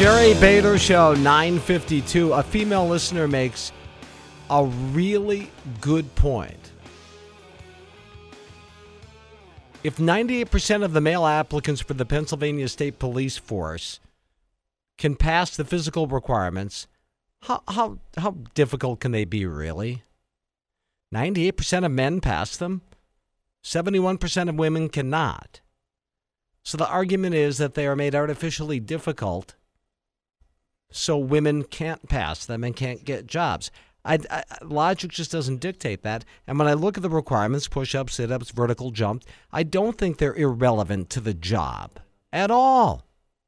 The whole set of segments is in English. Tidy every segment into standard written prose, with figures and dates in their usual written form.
Jerry Bader Show, 9:52. A female listener makes a really good point. If 98% of the male applicants for the Pennsylvania State Police Force can pass the physical requirements, how difficult can they be, really? 98% of men pass them. 71% of women cannot. So the argument is that they are made artificially difficult so women can't pass them and can't get jobs. Logic just doesn't dictate that. And when I look at the requirements, push-ups, sit-ups, vertical jump, I don't think they're irrelevant to the job at all.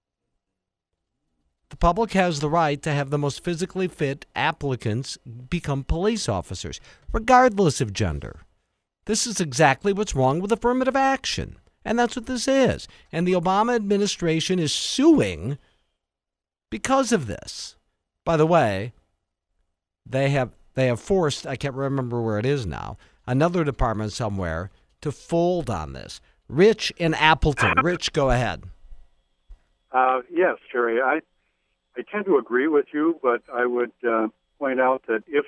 The public has the right to have the most physically fit applicants become police officers, regardless of gender. This is exactly what's wrong with affirmative action. And that's what this is. And the Obama administration is suing because of this. By the way, they have forced, I can't remember where it is now, another department somewhere to fold on this. Rich in Appleton. Rich, go ahead. Yes, Jerry, I tend to agree with you, but I would point out that if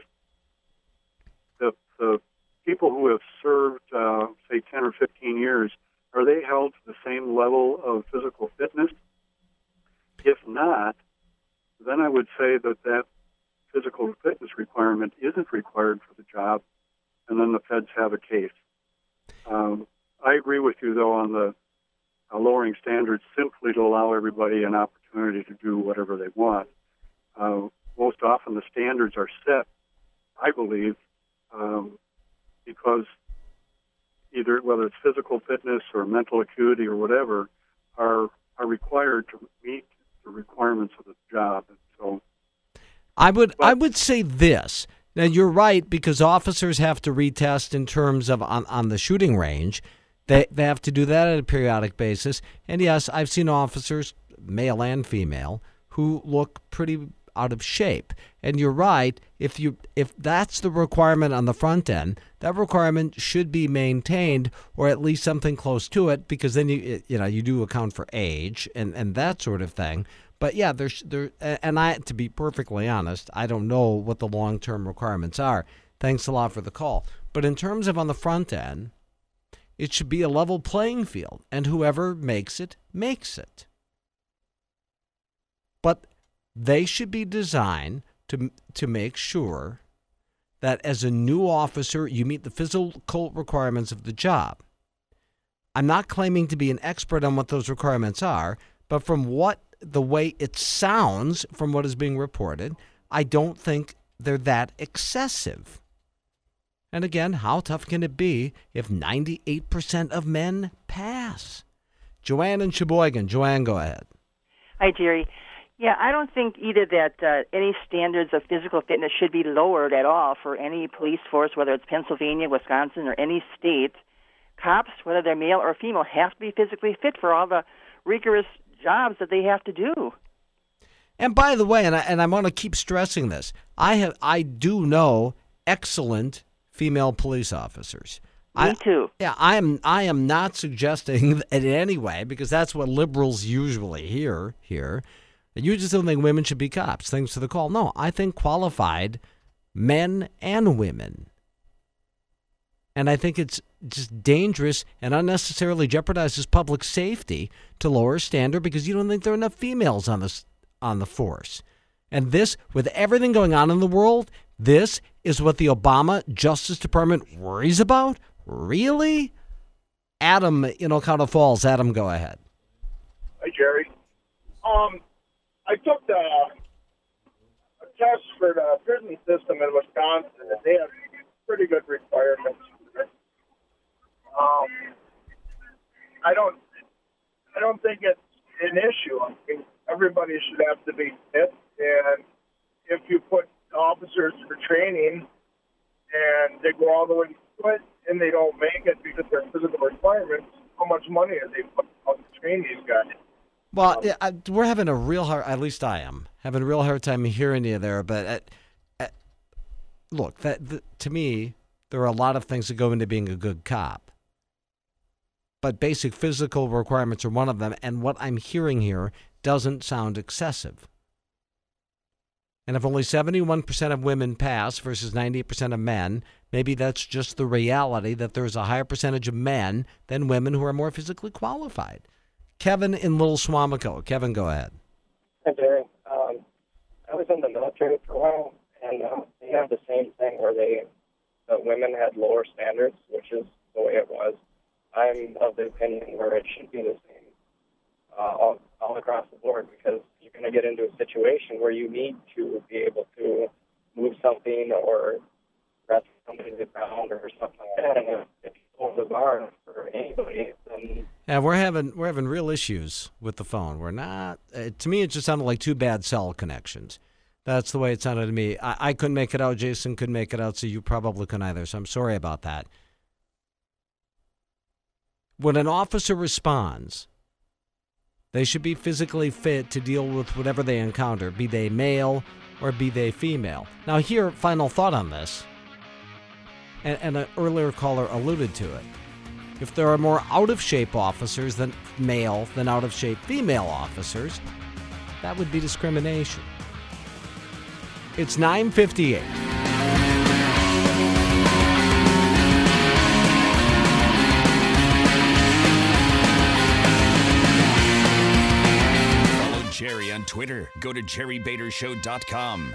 the people who have served, say, 10 or 15 years, are they held to the same level of physical fitness? If not, then I would say that physical fitness requirement isn't required for the job, and then the feds have a case. I agree with you, though, on the lowering standards simply to allow everybody an opportunity to do whatever they want. Most often the standards are set, I believe, because either whether it's physical fitness or mental acuity or whatever are required to meet the requirements of the job. And so I would say this. Now, you're right, because officers have to retest in terms of on the shooting range. They have to do that at a periodic basis. And yes, I've seen officers, male and female, who look pretty out of shape. And you're right, if that's the requirement on the front end, that requirement should be maintained, or at least something close to it, because then you do account for age and that sort of thing. But yeah, to be perfectly honest, I don't know what the long-term requirements are. Thanks a lot for the call. But in terms of on the front end, it should be a level playing field, and whoever makes it, makes it. But they should be designed to make sure that as a new officer, you meet the physical requirements of the job. I'm not claiming to be an expert on what those requirements are, but from the way it sounds from what is being reported, I don't think they're that excessive. And again, how tough can it be if 98% of men pass? Joanne in Sheboygan. Joanne, go ahead. Hi, Jerry. Yeah, I don't think either that any standards of physical fitness should be lowered at all for any police force, whether it's Pennsylvania, Wisconsin, or any state. Cops, whether they're male or female, have to be physically fit for all the rigorous jobs that they have to do. And by the way, and I want to keep stressing this, I do know excellent female police officers. Me too. Yeah, I am not suggesting it in any way, because that's what liberals usually hear here. You just don't think women should be cops. Thanks for the call. No, I think qualified men and women. And I think it's just dangerous and unnecessarily jeopardizes public safety to lower standard because you don't think there are enough females on the force. And this, with everything going on in the world, this is what the Obama Justice Department worries about? Really? Adam in Ocala Falls. Adam, go ahead. Hi, Jerry. I took a test for the prison system in Wisconsin, and they have pretty good requirements. I don't think it's an issue. I mean, everybody should have to be fit, and if you put officers for training and they go all the way to it and they don't make it because of their physical requirements, how much money are they putting out to train these guys? Well, we're having a real hard, at least I am, having a real hard time hearing you there. But look, to me, there are a lot of things that go into being a good cop. But basic physical requirements are one of them. And what I'm hearing here doesn't sound excessive. And if only 71% of women pass versus 98% of men, maybe that's just the reality that there's a higher percentage of men than women who are more physically qualified. Kevin in Little Swamico. Kevin, go ahead. Hi, Jerry. I was in the military for a while, and they have the same thing where the women had lower standards, which is the way it was. I'm of the opinion where it should be the same all across the board, because you're going to get into a situation where you need to be able to move something or press something to the ground or something like that. And if you hold the bar for anybody, then... Yeah, we're having real issues with the phone. We're not. To me, it just sounded like two bad cell connections. That's the way it sounded to me. I couldn't make it out. Jason couldn't make it out, so you probably couldn't either. So I'm sorry about that. When an officer responds, they should be physically fit to deal with whatever they encounter, be they male or be they female. Now, here, final thought on this, and an earlier caller alluded to it. If there are more out-of-shape officers than male than out-of-shape female officers, that would be discrimination. It's 9:58. Follow Jerry on Twitter. Go to jerrybadershow.com.